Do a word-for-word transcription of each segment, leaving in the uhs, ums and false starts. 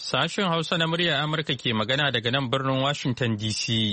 Sashen Hausa na muryar Amurka ke magana daga nan birnin Washington D C.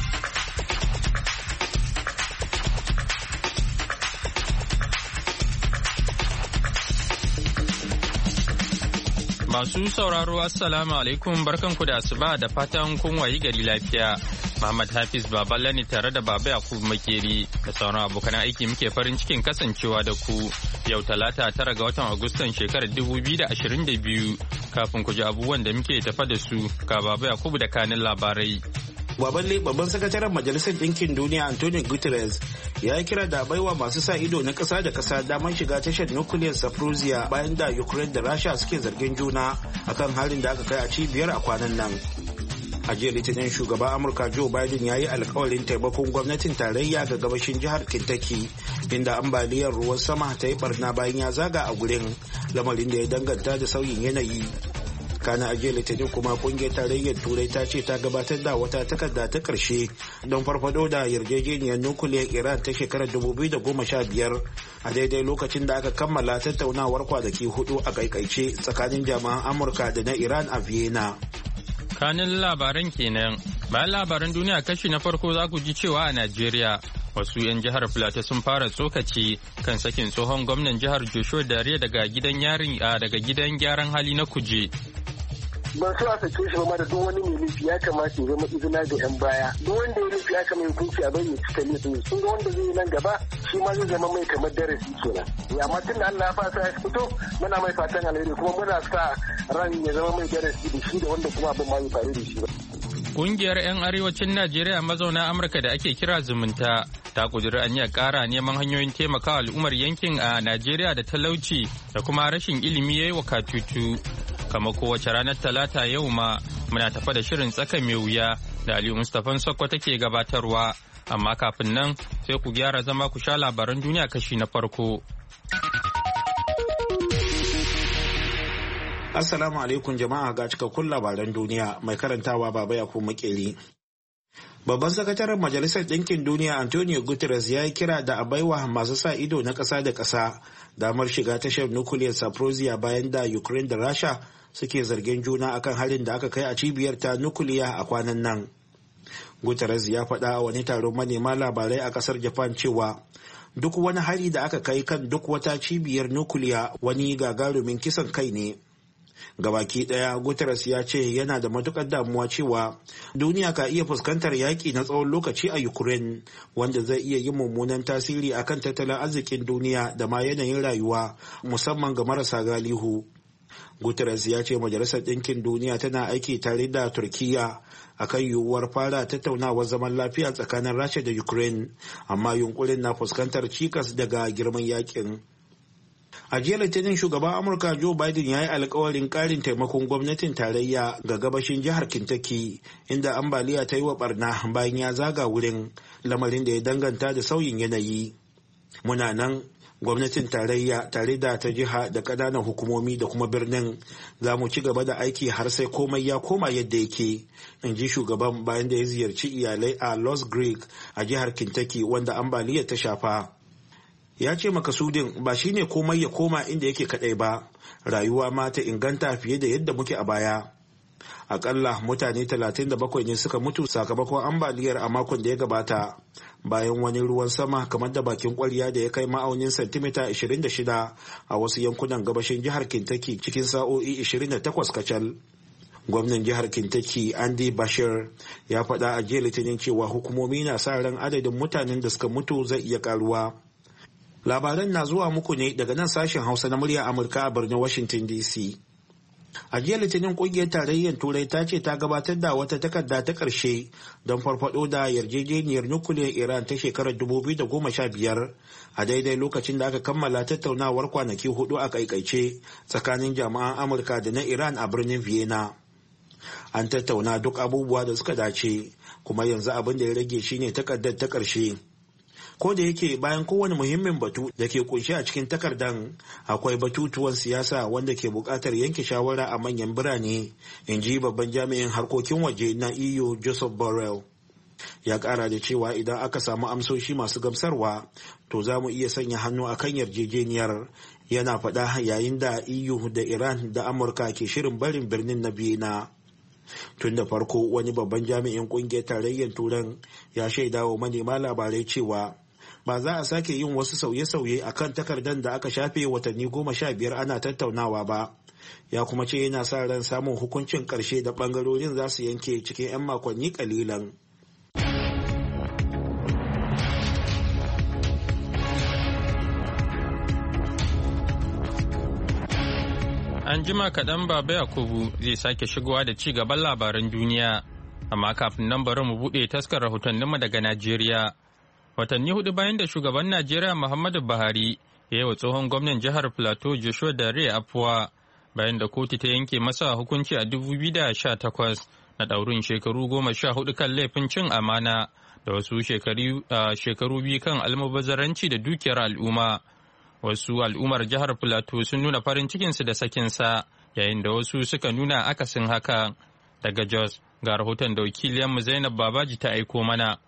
Masu sauraro Assalamu alaikum barkanku da asuba da fatan kun wayi gari lafiya. Muhammad Hafiz Baballe ne tare da Baba Yakubu Makeri da sauran abokan aiki muke farin cikin kasancewa da ku yau talata tara ga watan Agustan shekarar dubu biyu da ashirin da biyu kafin ku ji abubuwan da muke tafa da su ga Baba Yakubu da kanin labarai. Baballe babban sakataren Majalisar Ɗinkin Duniya Antonio Guterres ya yi kira da baiwa masu sa ido na ƙasa da ƙasa damar shiga tashar nukiliyar Zaporizhzhia bayan da Ukraine da Rasha suke zargin juna akan halin da aka kai a cibiyar a kwanan nan. A jiya Litinin shugaban Amurka Joe Biden ya yi alkawarin taimakon gwamnatin tarayya ga gabashin jihar Kentucky inda ambaliyar ruwan sama ta yi barna bayan ya zaga a gurin lamarin da ya danganta da sauyin yanayi. Kana a jiya Litinin kuma kungiyar tarayyar Turai ta ce ta gabatar da wata takarda ta karshe don farfado da yarjejeniyar nukiliyar Iran ta shekarar dubu biyu da goma sha biyar a daidai lokacin da aka kammala tattaunawar kwanaki hudu a kaikaice tsakanin jami'an Amurka da na Iran a Vienna. Kanin labaran kenan bayan labaran duniya kashi na farko za ku ji cewa a Najeriya wasu 'yan jihar Filato sun fara tsokaci kan sakin tsohon gwamnan jihar Joshua Dare daga gidan yarin daga gidan gyaran hali na Kuje. Ban so a sake shi ba da duk wani mai laifi ya kamata ya zama izina ga 'yan baya. Duk wanda ya laifi ya kamata hukunci a bayyana cika laifin. Sun ga wanda zai yi nan gaba shi ma zai zama mai kamar darasi kenan. Amma tun da Allah ya fasa ya fito muna mai fatan alheri kuma muna sa ran ya zama mai darasi da shi da wanda kuma abin ma ya faru da shi ba. Kungiyar 'yan arewacin Najeriya mazauna Amurka da ake kira zumunta ta kudiri aniyar kara neman hanyoyin taimakawa al'ummar yankin a Najeriya da talauci da kuma rashin ilimi yayi wa katutu. Kama kowace ranar talata yau ma muna tafa da shirin tsaka mai wuya da Aliyu Mustapha Sokko take gabatarwa amma kafin nan sai ku gyara zama ku sha labaran duniya kashi na farko. Assalamu alaikum jama'a ga cikakkun labaran duniya mai karantawa Baba Yakubu Makeri. Babban sakataren Majalisar Ɗinkin Duniya Antonio Guterres ya yi kira da a baiwa masu sa ido na ƙasa da ƙasa damar shiga tashar nukiliyar Zaporizhzhia bayan da Ukraine da Rasha suke zargin juna akan harin da aka kai a cibiyar ta nukiliya a kwanan nan. Guterres ya faɗa a wani taron manema labarai a ƙasar Japan cewa duk wani hari da aka kai kan duk wata cibiyar nukiliya wani gagarumin kisan kai ne. Gabaki daya Guterres ya ce yana da matukar damuwa cewa duniya ka iya fuskantar yaƙi na tsawon lokaci a Ukraine wanda zai iya yin mummunan tasiri akan tattalin arzikin duniya da ma yanayin rayuwa musamman ga marasa galihu. Guterres ya ce Majalisar Ɗinkin Duniya tana aiki tare da Turkiyya akan yiwuwar fara tattaunawar zaman lafiya tsakanin Rasha da Ukraine amma yunkurin na fuskantar cikas daga girman yakin. A jiya Litinin shugaban Amurka Joe Biden ya yi alkawarin karin taimakon gwamnatin tarayya ga gabashin jihar Kentucky inda ambaliya ta yi wa barna bayan ya zaga wurin lamarin da ya danganta da sauyin yanayi. Muna nan gwamnatin tarayya tare da ta jiha da ƙananan hukumomi da kuma birnin za mu ci gaba da aiki har sai komai ya koma yadda yake, in ji shugaban bayan da ya ziyarci iyalai a Lost Creek a jihar Kentucky wanda ambaliyar ta shafa. Ya ce makasudin ba shine komai ya koma inda yake kadai ba, rayuwa ma ta inganta fiye da yadda muke a baya. Akalla mutane talatin da bakwai ne suka mutu sakamakon ambaliyar a makon da ya gabata bayan wani ruwan sama kamar da bakin kwarya da ya kai ma'aunin santimita ashirin da shida a wasu yankunan gabashin jihar Kentucky cikin sa'o'i ashirin da takwas kacal. Gwamnan jihar Kentucky Andy Bashir ya faɗa a jiya Litinin cewa hukumomi na sa ran adadin mutanen da suka mutu zai iya karuwa. Labaran na zuwa muku ne daga nan sashen Hausa na murya Amurka a birnin Washington D C. A jiya Litinin kungiyar tarayyar Turai ta ce ta gabatar da wata takarda ta ƙarshe don farfado da yarjejeniyar nukiliyar Iran ta shekarar dubu biyu da goma sha biyar a daidai lokacin da aka kammala tattaunawar kwanaki hudu a kaikaice tsakanin jami'an Amurka da na Iran a birnin Vienna. An tattauna duk abubuwa da suka dace kuma yanzu abin da ya rage shine takardar ta ƙarshe. Ko da yake bayan kowane muhimmin batu da ke kunshe a cikin takardan akwai batutuwan siyasa wanda ke buƙatar yanke shawara a manyan birane, in ji babban jami'in harkokin waje na E U Joseph Borrell. Ya ƙara da cewa idan aka samu amsoshi masu gamsarwa to za mu iya sanya hannu a kan yarjejeniyar, yana faɗa yayin da E U da Iran da Amurka ke shirin barin birnin na Vienna. Tun da farko wani babban jami'in kungiyar tarayyar turan ya shaida wa manema labarai cewa ba za a sake yin wasu sauye-sauye a kan takardar da aka shafe watanni goma sha biyar ana tattaunawa ba. Ya kuma ce yana sa ran samun hukuncin ƙarshe da ɓangarorin za su yanke cikin 'yan makonni ƙalilan. An jima kaɗan Baba Yakubu zai sake shigowa da ci gaban labaran duniya, amma kafin nan bari mu buɗe taskar rahotanninmu daga Najeriya. Watanni hudu bayan da shugaban Najeriya Muhammadu Buhari ya yi wa tsohon gwamnan jihar Plateau Joshua Dare afuwa bayan da kotu ta yanke masa hukunci a dubu biyu da sha takwas na ɗaurin shekaru goma sha hudu kan laifin cin amana da wasu shekaru biyu kan almubazzaranci da dukiyar al'umma. Wasu al'ummar jihar Plateau sun nuna farin cikinsu da sakinsa yayin da wasu suka nuna akasin haka. Daga Jos ga rahoton da wakiliyanmu Zainab Babaji ta aiko mana.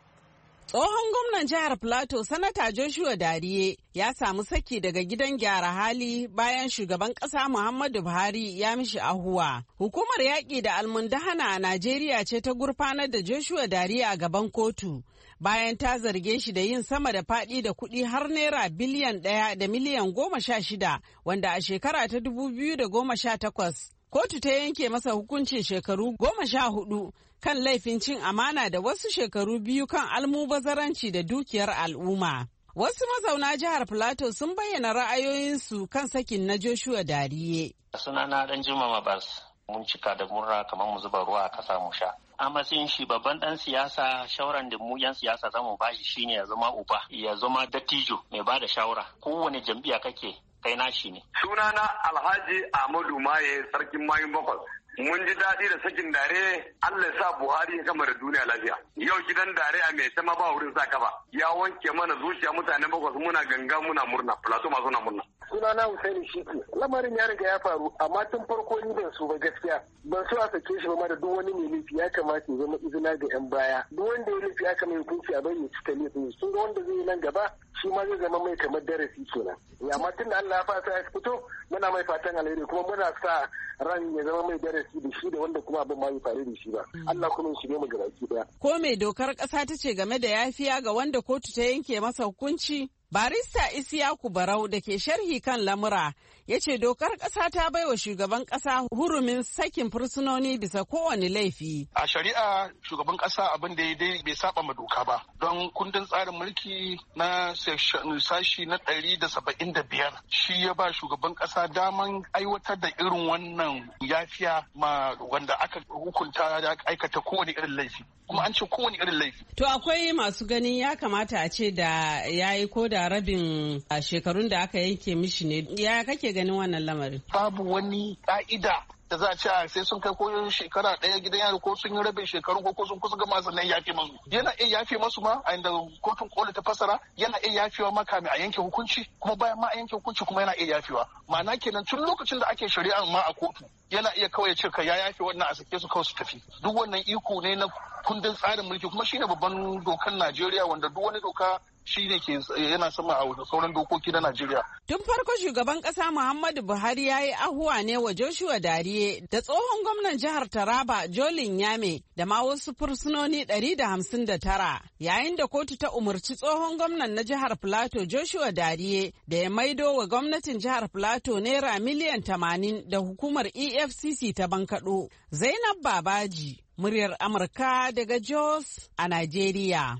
Tsohon gwamnan jihar Plateau Sanata Joshua Dariye ya samu saki daga gidan gyara hali bayan shugaban ƙasa Muhammadu Buhari ya mishi ahuwa. Hukumar yaƙi da almundahana a Najeriya ce ta gurfanar da Joshua Dariye a gaban kotu. Bayan ta zarge shi da yin sama da faɗi da kuɗi har naira biliyan ɗaya da miliyan goma sha shida wanda a shekara ta dubu biyu da goma sha takwas kotu ta yanke masa hukuncin shekaru goma sha hudu kan laifin cin amana da wasu shekaru biyu kan almubazaranci da dukiyar al'umma. Wasu mazauna jihar Plateau sun bayyana ra'ayoyinsu kan sakin na Joshua Dariye. Sunana Dan Juma Mabas. Mun cika da murna kamar mu zuba ruwa a kasa mu sha. A matsayin shi babban dan siyasa, shawaran da mu yan siyasa zamu bashi shine ya zama uba, ya zama dattijo mai bada shawara. Kowane jam'iyya kake kai nashi ne. Sunana Alhaji Ahmadu Maye, sarkin Mayun Bakwai. Mun ji daɗi da sakin Dare, Allah ya sa Buhari ya gama da duniya lafiya. Yau gidan Dare a mai sama ba wurin sa kafa. Ya wanke mana zuciya mutane Bakwai muna ganga muna murna, Plateau masu na murna. Sunana Hussaini Shiku. Lamarin ya riga ya faru, amma tun farko ni ban so ba gaskiya. Ban so a sake shi ba ma da duk wani mai laifi ya kamata ya zama izina ga 'yan baya. Duk wanda ya laifi aka mai hukunci a bari ya cika laifin. Sun ga wanda zai yi nan gaba shi ma zai zama mai kamar darasi kenan. Amma tun da Allah ya fasa ya fito muna mai fatan alheri kuma muna sa ran ya zama mai darasi da shi da wanda kuma abin ma bai faru da shi ba. Allah kuma ya shige mu gabaki daya. Ko mai dokar ƙasa ta ce game da yafiya ga wanda kotu ta yanke masa hukunci? Barista Isiyaku Barau da ke sharhi kan lamura ya ce dokar ƙasa ta baiwa shugaban ƙasa hurumin sakin fursunoni bisa kowane laifi. A shari'a shugaban ƙasa abin da ya dai bai saba ma doka ba don kundin tsarin mulki na sashi na ɗari da saba'in da biyar shi ya ba shugaban ƙasa daman aiwatar da irin wannan yafiya ma wanda aka hukunta da aikata kowane irin laifi. Kuma an ce kowane irin laifi. To akwai masu ganin ya kamata a ce da ya yi ko da rabin shekarun da aka yanke mishi ne. Ya kake ganin wannan lamarin? Babu wani ka'ida da za a ce sai sun kai ko shekara ɗaya gidan yari ko sun yi rabin shekarun ko sun kusa gama sannan yafe masu. Yana iya yafe masu ma a inda kotun koli ta fasara yana iya yafewa ma kamin a yanke hukunci kuma bayan ma a yanke hukunci kuma yana iya yafewa. Ma'ana kenan tun lokacin da ake shari'a ma a kotu yana iya kawai ce ka ya yafe wannan a sake su kawai su tafi. Duk wannan iko ne na kundin tsarin mulki kuma shine babban dokan Najeriya wanda duk wani doka shi ne ke yana sama a sauran dokoki na Najeriya. Tun farko shugaban ƙasa Muhammadu Buhari ya yi ahuwa ne wa Joshua Dariye da tsohon gwamnan jihar Taraba Jolin Yame da ma wasu fursunoni ɗari da hamsin da tara yayin da kotu ta umarci tsohon gwamnan na jihar Plateau Joshua Dariye da ya maido wa gwamnatin jihar Plateau naira miliyan tamanin da hukumar E F C C ta bankaɗo. Zainab Babaji, muryar Amurka daga Jos a Najeriya.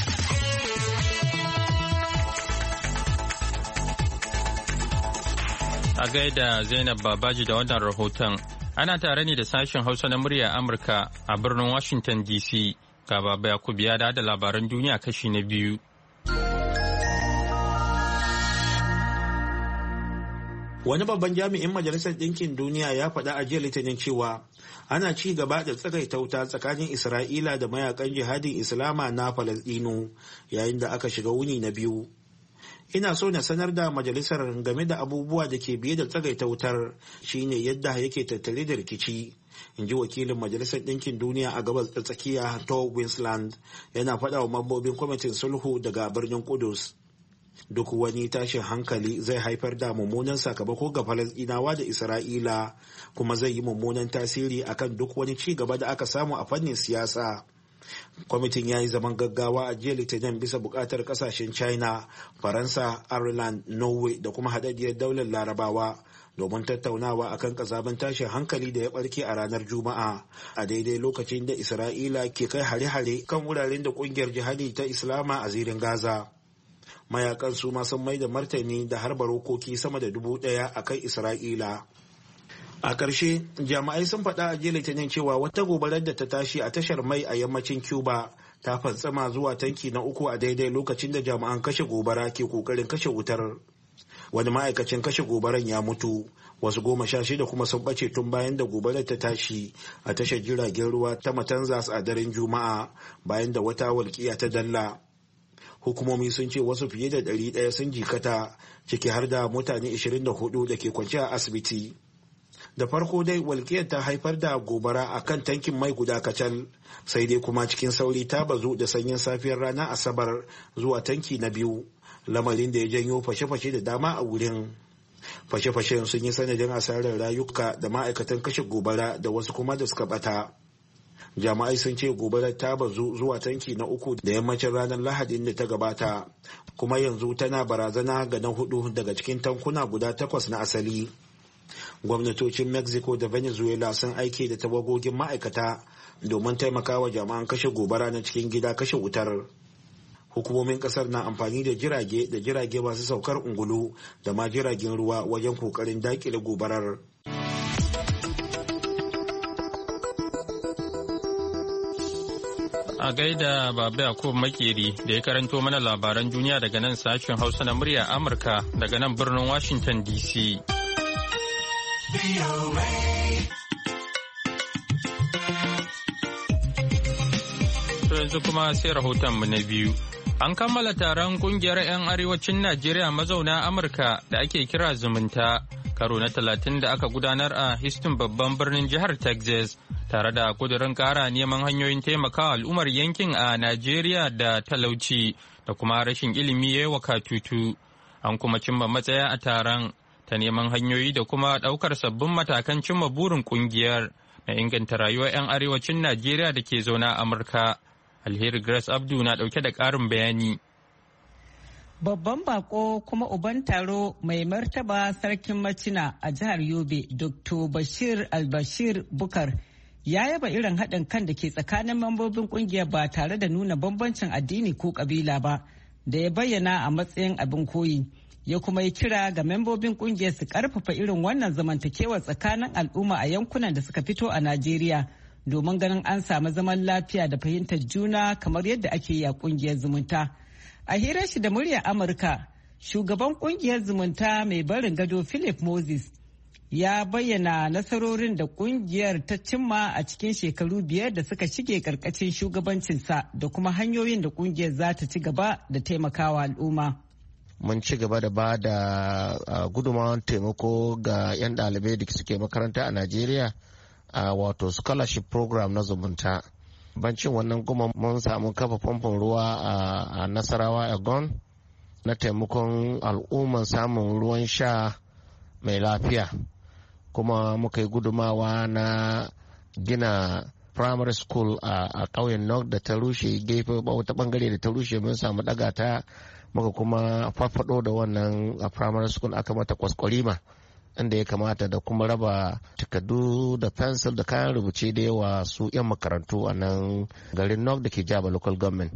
A gaida Zainab Babaji da wannan rahoton, ana tare ne da sashen Hausa na murya Amurka a birnin Washington D C. Ga Baba Yakubu ya da labaran duniya kashi na biyu. Wani babban jami'in Majalisar Ɗinkin Duniya ya faɗa a jiya Litinin cewa ana ci gaba da tsagaita wuta tsakanin Isra'ila da mayakan jihadin Islama na Falasɗinu yayin da aka shiga wuni na biyu. Ina so na sanar da majalisar game da abubuwa da ke biye da tsagaita wutar shine yadda yake tattare da rikici, in ji wakilin Majalisar Ɗinkin Duniya a gabas da tsakiya Tor Winsland yana faɗa wa mambobin kwamitin sulhu daga birnin Kudus. Duk wani tashin hankali zai haifar da mummunan sakamako ga Falasɗinawa da Isra'ila, kuma zai yi mummunan tasiri akan duk wani ci gaba da aka samu a fannin siyasa. Kwamitin ya yi zaman gaggawa a jiya Litinin bisa bukatar kasashen China, Faransa, Ireland, Norway da kuma haɗaɗɗiyar daular Larabawa domin tattaunawa akan kazaban tashin hankali da ya barke a ranar Juma'a a daidai lokacin da Isra'ila ke kai hare-hare kan wuraren da kungiyar jihadi ta Islama a zirin Gaza. Mayakan su ma sun mai da martani da harba rokoki sama da dubu ɗaya a kan Isra'ila. A ƙarshe, jami'ai sun faɗa a jiya Litinin cewa wata gobarar da ta tashi a tashar mai a yammacin Cuba ta fantsama zuwa tanki na uku a daidai lokacin da jami'an kashe gobara ke ƙoƙarin kashe wutar. Wani ma'aikacin kashe gobaran ya mutu, wasu goma sha shida kuma sun ɓace tun bayan da gobarar ta tashi a tashar jiragen ruwa ta Matanzas a daren Juma'a bayan da wata walƙiya ta dalla. Hukumomi sun ce wasu fiye da ɗari ɗaya sun jikata, ciki har da mutane ashirin da hudu da ke kwance a asibiti. Da farko dai walƙiyar ta haifar da gobara a kan tankin mai guda kacal, sai dai kuma cikin sauri ta bazu da sanyin safiyar ranar Asabar zuwa tanki na biyu, lamarin da ya janyo fashe-fashe da dama a wurin. Fashe-fashen sun yi sanadin asarar rayuka da ma'aikatan kashe gobara da wasu kuma da suka bata. Jami'ai sun ce gobarar ta bazu zuwa tanki na uku da yammacin ranar Lahadin da ta gabata, kuma yanzu tana barazana ga na hudu daga cikin tankuna guda takwas na asali. Gwamnatocin Mexico da Venezuela sun aike da tawagogin ma'aikata domin taimakawa jami'an kashe gobara na cikin gida kashe wutar. Hukumomin kasar na amfani da jirage da jirage masu saukar ungulu da ma jiragen ruwa wajen kokarin dakile gobarar. A gaida Baba Yakub Makeri da ya karanto mana labaran duniya daga nan sashen Hausa na murya Amurka daga nan birnin Washington D C. To yanzu kuma sai rahotonmu na biyu. An kammala taron kungiyar 'yan arewacin Najeriya mazauna Amurka da ake kira zumunta karo na talatin da aka gudanar a Houston babban birnin jihar Texas tare da kudurin kara neman hanyoyin taimakawa al'ummar yankin a Najeriya da talauci da kuma rashin ilimi ya yi wa katutu. An kuma cimma matsaya a taron ta neman hanyoyi da kuma ɗaukar sabbin matakan cimma burin kungiyar na inganta rayuwar 'yan arewacin Najeriya da ke zaune a Amurka. Alheri Grace Abdu na ɗauke da ƙarin bayani. Babban bako kuma uban taro mai martaba sarkin Macina a jihar Yobe, Doctor Bashir Albashir Bukar, ya yaba irin haɗin kan da ke tsakanin mambobin ƙungiyar ba tare da nuna bambancin addini ko ƙabila ba, da ya bayyana a matsayin abin koyi. Ya kuma yi kira ga membobin ƙungiyar su ƙarfafa irin wannan zamantakewa tsakanin al'umma a yankunan da suka fito a Najeriya, domin ganin an samu zaman lafiya da fahimtar juna kamar yadda ake yi a ƙungiyar zumunta. A hirar shi da muryar Amurka, shugaban kungiyar zumunta mai barin gado Philip Moses ya bayyana nasarorin da kungiyar ta cimma a cikin shekaru biyar da suka shige karkashin shugabancinsa da kuma hanyoyin da kungiyar za ta ci gaba da taimakawa al'umma. Mun ci gaba da ba da gudunmawar taimako ga 'yan ɗalibai da suke makaranta a Najeriya a wato scholarship program na zumunta. Bancin wannan kuma mun samu kafa famfon ruwa a Nasarawa Egon na taimakon al'umman samun ruwan sha mai lafiya, kuma muka yi gudumawa na gina primary school a ƙauyen Nok da ta rushe gefe wata bangare da ta rushe mun samu daga ta muka kuma farfado da wannan primary school aka mata kwaskwarima inda ya kamata da kuma raba takardu da pencil da kayan rubuce da yawa su 'yan makarantu a nan garin Nok da ke Jaba local government.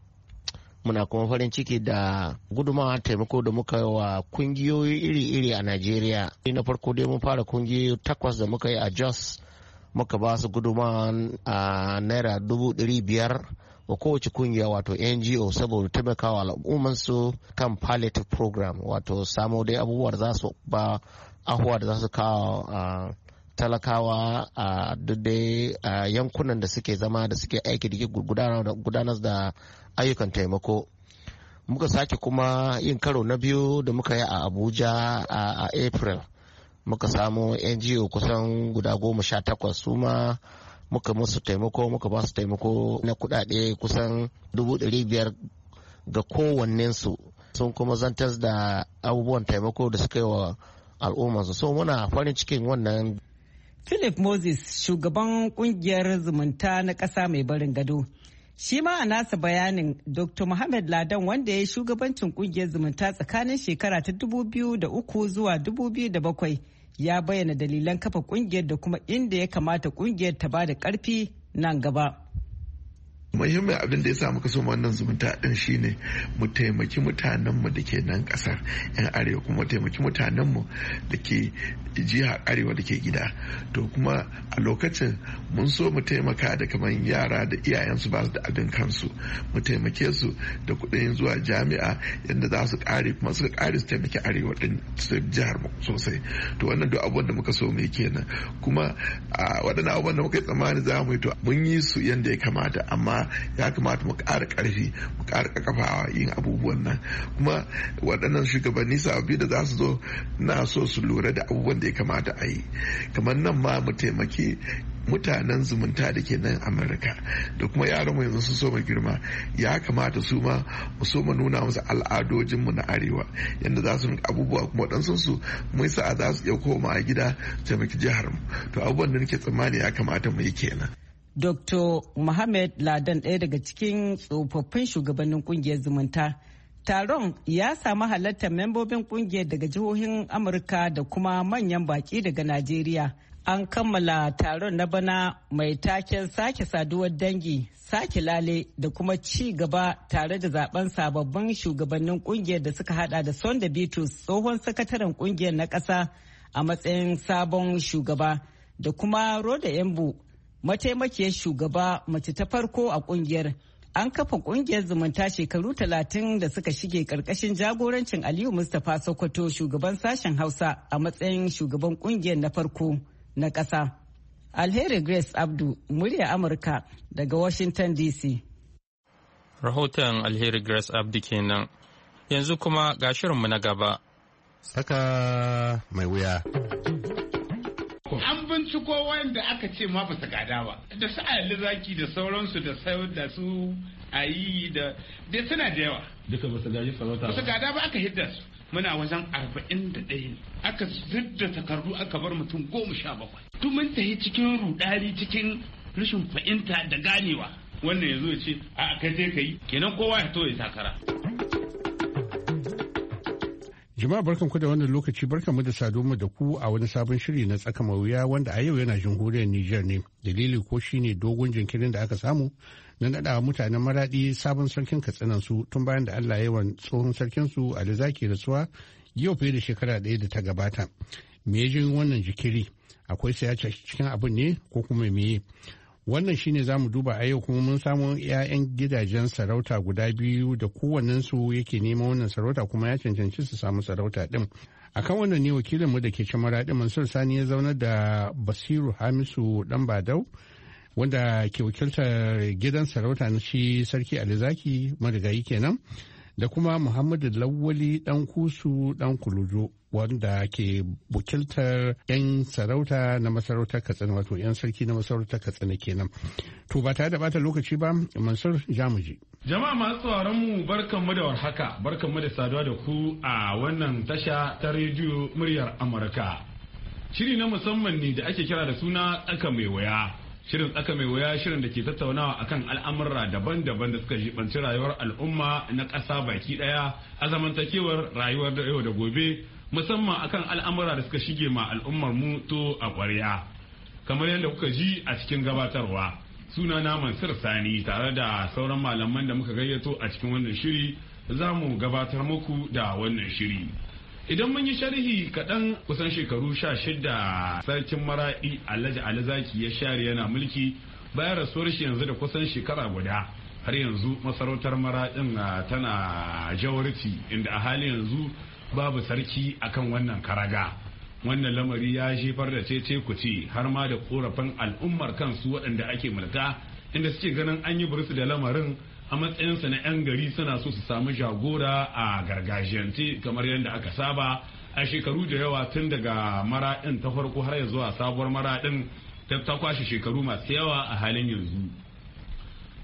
Muna kuma farin ciki da gudumawa taimako da muka yi wa kungiyoyi iri-iri a Najeriya. Na farko dai mun fara kungiyoyi takwas da muka yi a Jos, muka ba su gudumawa a naira dubu ɗari biyar wa kowace kungiya wato N G O saboda taimakawa al'ummansu kan palliative program, wato samo dai abubuwa da za su ba ahuwa da za su kawo a talakawa a dai yankunan da suke zama da suke aiki da ke gudanar da ayyukan taimako. Muka sake kuma yin karo na biyu da muka yi a Abuja a April. Muka samu N G O kusan guda goma sha takwas su ma muka musu taimako, muka ba su taimako na kudade kusan dubu ɗari biyar ga kowannensu sun kuma zantar da abubuwan taimako da suka yi wa al'ummarsu. So muna farin cikin wannan. Philip Moses, shugaban kungiyar zumunta na ƙasa mai barin gado. Shi ma a nasa bayanin Doctor Muhammad Ladan, wanda ya yi shugabancin kungiyar zumunta tsakanin shekara ta dubu biyu da uku zuwa dubu biyu da bakwai, ya bayyana dalilan kafa kungiyar da kuma inda ya kamata kungiyar ta ba da ƙarfi nan gaba. muhimmin abin da ya sa muka so wannan zumunta din shine mu taimaki mutanenmu da ke nan kasar yan arewa, kuma taimaki mutanenmu da ke jiha arewa da ke gida. To kuma a lokacin mun so mu taimaka da kamar yara da iyayensu ba su da abin kansu, mu taimake su da kuɗin zuwa jami'a yadda za su kare, kuma suka kare su taimaki arewa din jihar mu sosai. To wannan duk abubuwan da muka so mu yi kenan, kuma a waɗannan abubuwan da muka yi tsammani za mu yi to mun yi su yadda ya kamata, amma ya kamata mu ƙara ƙarfi, mu ƙara ƙafawa yin abubuwan nan. Kuma waɗannan shugabanni sababbi da za su zo na so su lura da abubuwan da ya kamata a yi, kamar nan ma mu taimaki mutanen zumunta da ke nan Amurka da kuma yaran mu yanzu sun so mu girma, ya kamata su ma mu so mu nuna musu al'adojinmu na arewa yadda za su abubuwa, kuma waɗansu su mun sa za su iya koma a gida taimaki jihar mu. To abubuwan da nake tsammani ya kamata mu yi kenan. Doctor Muhammad Ladan, ɗaya daga cikin tsofaffin shugabannin kungiyar zumunta. Taron ya samu halartar membobin kungiyar daga jihohin Amurka da kuma manyan baki daga Najeriya. An kammala taron na bana mai taken sake saduwar dangi, sake lale da kuma ci gaba tare da zaben sababbin shugabannin kungiyar da suka hada da Sonda Bitrus, tsohon sakataren kungiyar na ƙasa a matsayin sabon shugaba, da kuma Roda Embu, mataimakiyar shugaba mace ta farko a kungiyar. An kafa kungiyar zumunta shekaru talatin da suka shige karkashin jagorancin Aliyu Mustapha Sokoto, shugaban sashen Hausa, a matsayin shugaban kungiyar na farko na ƙasa. Alheri Grace Abdu, murya Amurka daga Washington D C. Rahoton Alheri Grace Abdu kenan. Yanzu kuma ga shirinmu na gaba. Saka mai wuya. An binciko wanda aka ce ma ba su gada ba, da su Ali Zaki da sauransu da da su ayi da da suna da yawa. Duka ba su gaji sarauta ba. Ba su gada ba, aka hidda su. Muna wajen arba'in da ɗaya ne. Aka zidda takardu aka bar mutum goma sha bakwai. Tun mun tafi cikin rudari, cikin rashin fahimta da ganewa. Wannan ya zo ya ce a kai je ka yi, kenan kowa ya to ya takara. Jama'a barkanku da wannan lokaci, barkanmu da saduwa da ku a wani sabon shiri na tsaka wuya wanda a yau yana jamhuriyar Nijar ne. Dalili ko shine dogon jinkirin da aka samu na naɗa mutanen Maraɗi sabon sarkin Katsinan su tun bayan da Allah ya yi tsohon sarkin su Ali Zaki rasuwa yau fiye da shekara ɗaya da ta gabata. Me ya jin wannan jikiri? Akwai sai cikin abin ne ko kuma meye? Wannan shine za mu duba a yau, kuma mun samu 'ya'yan gidajen sarauta guda biyu da kowannensu yake neman wannan sarauta kuma ya cancanci su samu sarauta din. Akan wannan ne wakilinmu da ke can Maraɗi Mansur Sani ya zaunar da Basiru Hamisu Dan Badau, wanda ke wakiltar gidan sarauta na shi Sarki Ali Zaki marigayi kenan, da kuma Muhammadu Lawali Dan Kusu Dan Kulujo, wanda ke wakiltar 'yan sarauta na masarautar Katsina, wato 'yan sarki na masarautar Katsina kenan. To ba tare da bata lokaci ba, Mansur Jamuji. Jama'a masu tsaron mu, barkanmu da warhaka, barkanmu da saduwa da ku a wannan tasha ta rediyo muryar Amurka. Shiri na musamman ne da ake kira da suna tsaka mai waya. Shirin tsaka mai waya shirin da ke tattaunawa akan al'amurra daban-daban da suka jibanci rayuwar al'umma na ƙasa baki ɗaya a zamantakewar rayuwar da yau da gobe, musamman akan al'amura da suka shige ma al'ummar mu to a ƙwarya. Kamar yadda kuka ji a cikin gabatarwa, suna na Mansur Sani tare da sauran malaman da muka gayyato a cikin wannan shiri za mu gabatar muku da wannan shiri. Idan mun yi sharhi kaɗan, kusan shekaru sha shida sarkin Maraɗi Alhaji Ali Zaki ya share yana mulki, bayan rasuwar shi yanzu da kusan shekara guda. Har yanzu masarautar Maraɗin tana jawarci, inda a halin yanzu babu sarki akan wannan karaga. Wannan lamari ya jefar da cece kuce har ma da korafin al'ummar kansu waɗanda ake mulka, inda suke ganin an yi bursu da lamarin a matsayinsa na 'yan gari suna so su samu jagora a gargajiyance kamar yadda aka saba a shekaru da yawa, tun daga Maraɗin ta farko har ya zuwa sabuwar Maraɗin ta kwashe shekaru masu yawa a halin yanzu.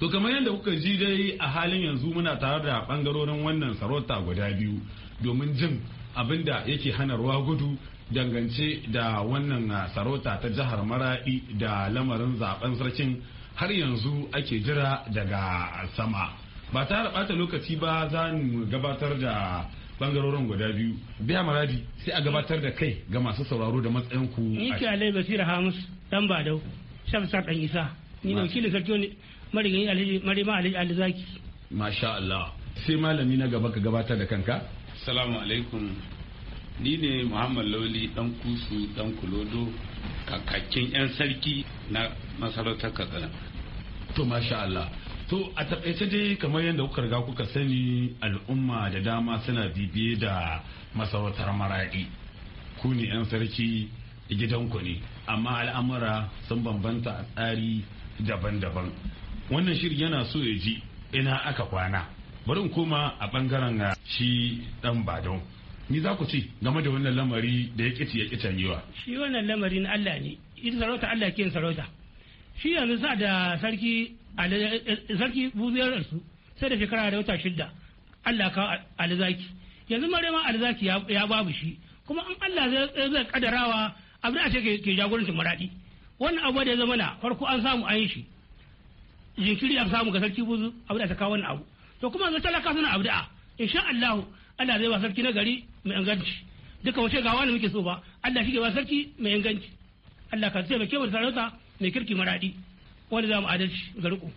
To kamar yadda kuka ji dai a halin yanzu muna tare da bangarorin wannan sarauta guda biyu domin jin abin da yake hana ruwa gudu dangance da wannan sarauta ta jihar Maradi da lamarin zaben sarkin har yanzu ake jira daga sama. Ba tare da bata lokaci ba za mu gabatar da bangarorin guda biyu. Biya Maradi sai a gabatar da kai ga masu sauraro da matsayin ku. Ni ke Alai Basira Hamus dan Badau, Shamsar dan Isa. Ni ne wakilin sarki ne marigayi Alhaji Marima Alhaji Alzaki. Masha Allah. Sai malami na gaba ka gabatar da kanka. Assalamu alaikum. Ni ne Muhammad Lauli dan Kusu dan Kulodo, kakakin yan sarki na masarautar Katsina. To masha Allah. To a taƙaice dai kamar yadda kuka riga kuka sani al'umma da dama suna bibiye da masarautar Maradi. Ku ne 'yan sarki gidanku ne, amma al'amura sun bambanta a tsari daban-daban. Wannan shiri yana so ya ji ina aka kwana. Bari in koma a ɓangaren shi ɗan Badau. Ni za ku ci game da wannan lamari da ya ƙici ya ƙi canyewa. Shi wannan lamari na Allah ne, ita sarauta Allah ke yin sarauta. Shi yanzu sa da sarki sarki buziyar su sai da shekara da wata shidda Allah ka alzaki yanzu marema alzaki ya babu shi kuma an Allah zai kadarawa abin a ce ke jagorancin Maradi wannan abu da ya zama na farko an samu an yi shi jinkiri an samu ga sarki buzu abu da ta kawo wannan abu to kuma zai talaka suna abu da insha Allah Allah zai ba sarki na gari mai inganci duka wace ga wani muke so ba Allah shi ke ba sarki mai inganci Allah ka taimake mu da sarauta mai kirki Maradi wanda za mu adalci ga riko.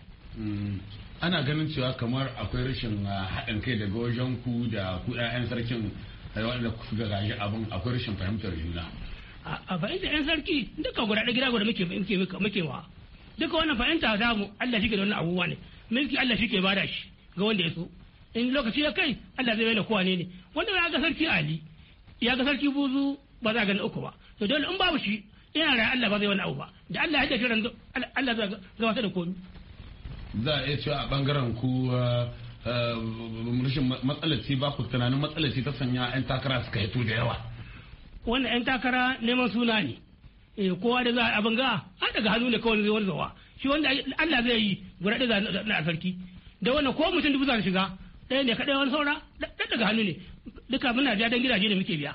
Ana ganin cewa kamar akwai rashin haɗin kai daga wajen ku da ku 'ya'yan sarkin wanda ku ga gaji abin akwai rashin fahimtar juna. A fahimtar 'yan sarki duka guda ɗaya gida guda muke muke wa duka wannan fahimta za mu Allah shi ke da wannan abubuwa ne mulki Allah shi ke bada shi ga wanda ya so in lokaci ya kai Allah zai bayyana kowa ne ne wanda ya ga sarki Ali ya ga sarki Buzu ba za a gani uku ba to dole in babu shi ina da Allah ba zai wani abu ba da Allah ya tafi ran Allah zai gabatar da komai za a iya cewa a bangaren ku rashin matsalaci ba ku tunanin matsalaci ta sanya yan takara suka hito da yawa wannan yan takara neman suna ne kowa da za a abin ga an daga hannu ne kawai zai wani zawa shi wanda Allah zai yi guda da na sarki da wannan ko mutum dubu za shiga ɗaya ne kaɗai wani saura ɗan daga hannu ne duka muna biya don gidaje da muke biya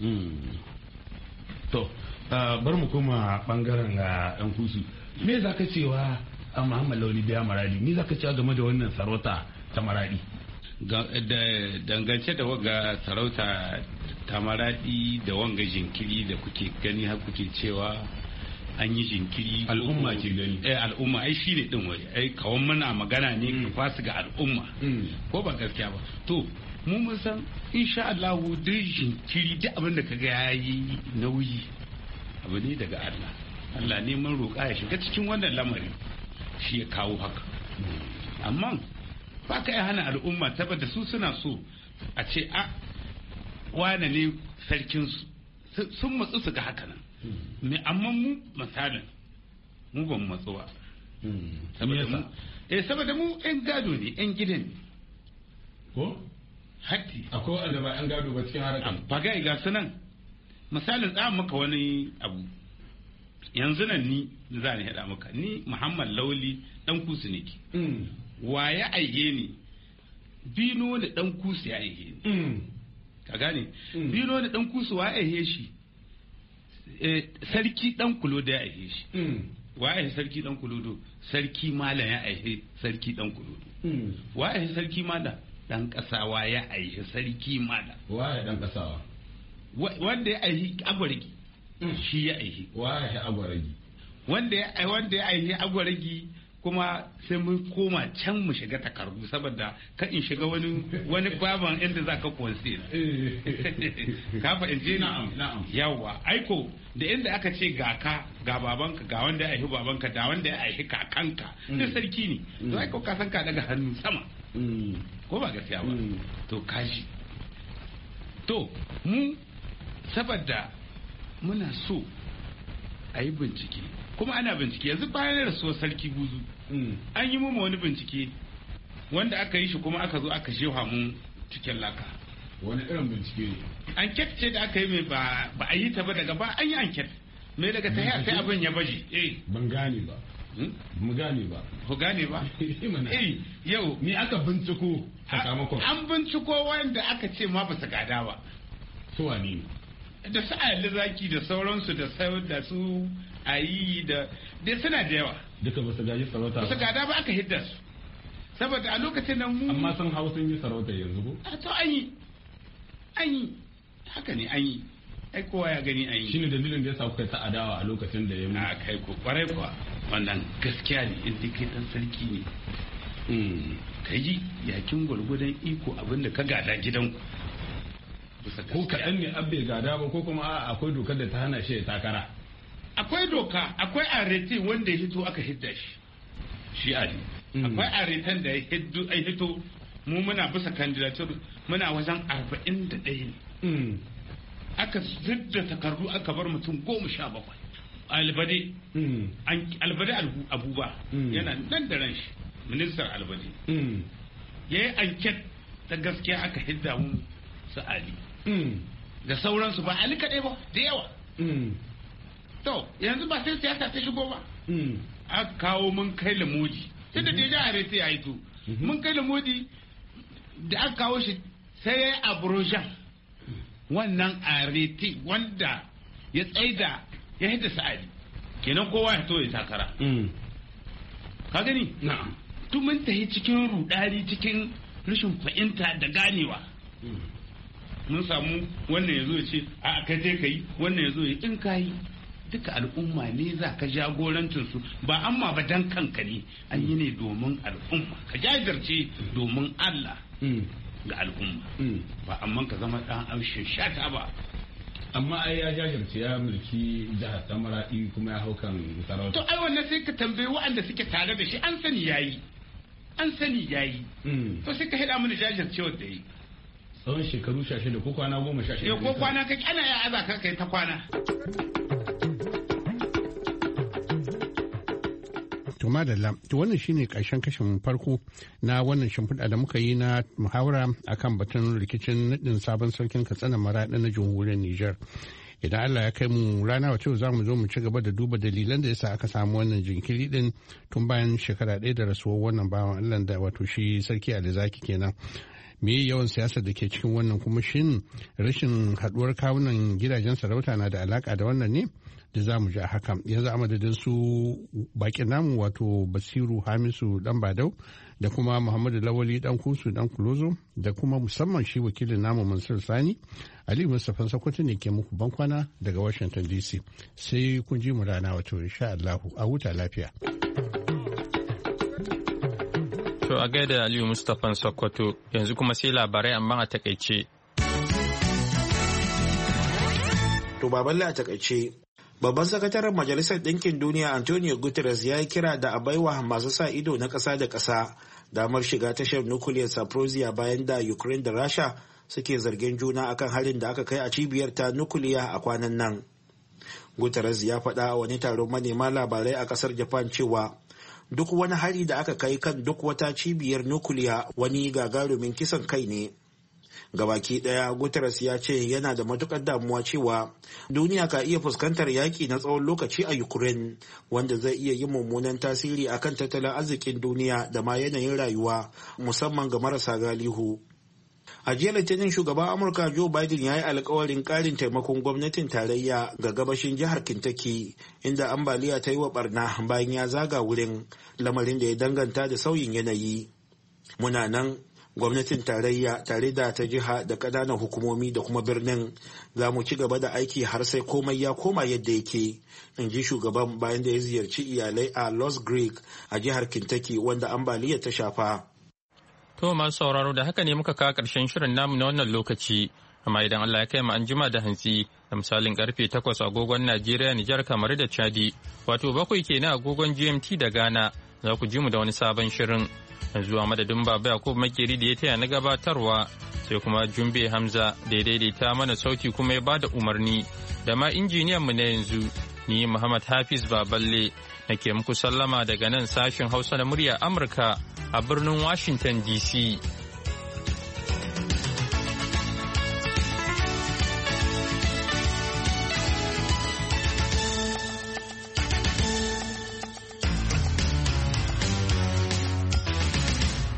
to bar mu koma bangaren yan kusu me za ka cewa a Muhammad Lauli Biya Maradi me za ka cewa game da wannan sarauta ta Maradi dangance da waga sarauta ta Maradi da wanga jinkiri da kuke gani har kuke cewa an yi jinkiri al'umma ke gani eh al'umma ai shine din wai ai kawan muna magana ne ka fasu ga al'umma ko ba gaskiya ba to mu mun san insha Allah duk jinkiri duk abin da kaga yayi nauyi abu ne daga Allah Allah ne mun roƙa ya shiga cikin wannan lamarin shi ya kawo haka amma ba ka yi hana al'umma saboda su suna so a ce a wane ne sarkinsu sun matsu su ga haka nan me amma mu misalin mu ban matsu ba saboda mu yan gado ne yan gidan ne ko hatti akwai wanda ba yan gado ba cikin harakan fagai ga su nan misalin za maka wani abu yanzu nan ni za ni haɗa maka ni Muhammad Lauli dan kusu ne ki wa ya aige ni bino da dan kusu ya aige ni ka gane bino da dan kusu wa aige shi sarki dan kulo da ya aige shi wa aige sarki dan kulodo sarki malam ya aige sarki dan kulodo wa aige sarki malam dan kasawa ya aige sarki malam wa ya dan kasawa wanda ya aihi agwaragi shi ya aihi wa ya agwaragi wanda ya wanda ya aihi agwaragi kuma sai mun koma can mu shiga takardu saboda ka in shiga wani wani baban inda zaka konse ka fahimce na'am na'am yawa aiko da inda aka ce ga ka ga babanka ga wanda ya aihi babanka da wanda ya aihi kakanka da sarki ne to aiko ka san ka daga hannu sama ko ba gaskiya ba to kaji to mu saboda muna so a yi bincike kuma ana bincike yanzu bayan rasuwar sarki buzu an yi mu wani bincike wanda aka yi shi kuma aka zo aka shewa mu cikin laka wani irin bincike ne anket ce da aka yi mai ba a yi ta ba daga ba an yi anket mai daga ta sai abin ya baje eh ban gane ba mu gane ba ku gane ba eh yau ni aka binciko sakamakon an binciko wanda aka ce ma ba su gada ba su wani da su Ali Zaki da sauransu da sai da su ayi da da suna da yawa duka ba su gaji sarauta ba su gada ba aka hidda su saboda a lokacin nan mu amma sun hau sun yi sarauta yanzu ko a to an yi an yi haka ne an yi ai kowa ya gani an yi shine dalilin da ya sa kuka ta adawa a lokacin da ya mu a kai ko kwarai kuwa wannan gaskiya ne in dai kai dan sarki ne mm kai yakin gurgudan iko abinda ka gada gidan ko kaɗan ne abbe gada ba ko kuma a akwai dokar da ta hana shi ya takara akwai doka akwai arete wanda ya hito aka hidda shi shi ali akwai aretan da ya hito mu muna bisa candidature muna wajen arba'in da ɗaya ne aka zidda takardu aka bar mutum goma sha bakwai albade albade abuba yana nan da ran shi ministar albade ya yi anket ta gaskiya aka hidda mu su ali da sauransu ba ali kaɗai ba da yawa to yanzu ba sai siyasa ta shigo ba aka kawo mun kai lamoji sai da deja a rete ya yi to mun kai lamoji da aka kawo shi sai ya yi abrojan wannan arete wanda ya tsaida ya hidda sa'adi kenan kowa ya to ya takara ka gani na'am tun mun tafi cikin rudari cikin rashin fahimta da ganewa mun samu wannan yazo ya ce a kai je kai wannan yazo ya in kai duka al'umma ne za ka jagorancin su ba amma ba dan kanka ne an yi ne domin al'umma ka jajirce domin Allah ga al'umma ba amma ka zama dan aushin shata ba amma ai ya jajirce ya mulki jihar Tamaradi kuma ya haukan sarauta to ai wannan sai ka tambayi waɗanda suke tare da shi an sani yayi an sani yayi to sai ka hada mana jajircewar da yi tsawon shekaru sha shida ko kwana goma sha shida ko kwana kai ana ya aza ka kai ta kwana to madalla to wannan shine karshen kashin farko na wannan shimfiɗa da muka yi na muhawara akan batun rikicin nadin sabon sarkin Katsina Maraɗi na jamhuriyar Nijar. Idan Allah ya kai mu rana wace za mu zo mu ci gaba da duba dalilan da yasa aka samu wannan jinkiri din tun bayan shekara ɗaya da rasuwar wannan bawan Allah da wato shi sarki Ali Zaki kenan. Me yawan siyasar da ke cikin wannan kuma shin rashin haɗuwar kawunan gidajen sarauta na da alaka da wannan ne? Da za mu ji a haka yanzu a madadin su bakin namu wato Basiru Hamisu dan Badau da kuma Muhammadu Lawali dan Kusu dan Kulozo da kuma musamman shi wakilin namu Mansur Sani Ali Mustapha Sokoto ne ke muku bankwana daga Washington D C sai kun ji mu rana wato insha Allah a huta lafiya. To a gaida Aliyu Mustapha Sokoto yanzu kuma sai labarai amma a takaice. To baballe a takaice. Babban sakataren Majalisar Ɗinkin Duniya Antonio Guterres ya yi kira da a baiwa masu sa ido na ƙasa da ƙasa damar shiga tashar nukiliyar Saprosia bayan da Ukraine da Rasha suke zargin juna akan harin da aka kai a cibiyar ta nukiliya a kwanan nan. Guterres ya faɗa a wani taron manema labarai a ƙasar Japan cewa duk wani hari da aka kai kan duk wata cibiyar nukiliya wani gagarumin kisan kai ne. Gabaki daya Guterres ya ce yana da matukar damuwa cewa duniya ka iya fuskantar yaƙi na tsawon lokaci a Ukraine wanda zai iya yin mummunan tasiri akan tattalin arzikin duniya da ma yanayin rayuwa musamman ga marasa galihu. A jiya Litinin shugaban Amurka Joe Biden ya yi alkawarin ƙarin taimakon gwamnatin tarayya ga gabashin jihar Kentucky inda ambaliya ta yi wa barna bayan ya zaga wurin lamarin da ya danganta da sauyin yanayi. Muna nan gwamnatin tarayya tare da ta jiha da ƙananan hukumomi da kuma birnin za mu ci gaba da aiki har sai komai ya koma yadda yake, in ji shugaban bayan da ya ziyarci iyalai a Lost Creek a jihar Kentucky wanda ambaliyar ta shafa. To masu sauraro da haka ne muka kawo ƙarshen shirin namu na wannan lokaci, amma idan Allah ya kai mu an jima da hantsi da misalin karfe takwas agogon Najeriya, Nijar, kamar da Chadi, wato bakwai kenan agogon G M T da Ghana, za ku ji mu da wani sabon shirin. Yanzu a madadin Baba Yakub Makeri da ya taya na gabatarwa, sai kuma Jumbe Hamza da ya daidaita mana sauti kuma ya bada umarni, da ma injiniyan mu na yanzu ni Muhammad Hafiz Baballe nake muku sallama daga nan sashen Hausa na murya Amurka a birnin Washington D C.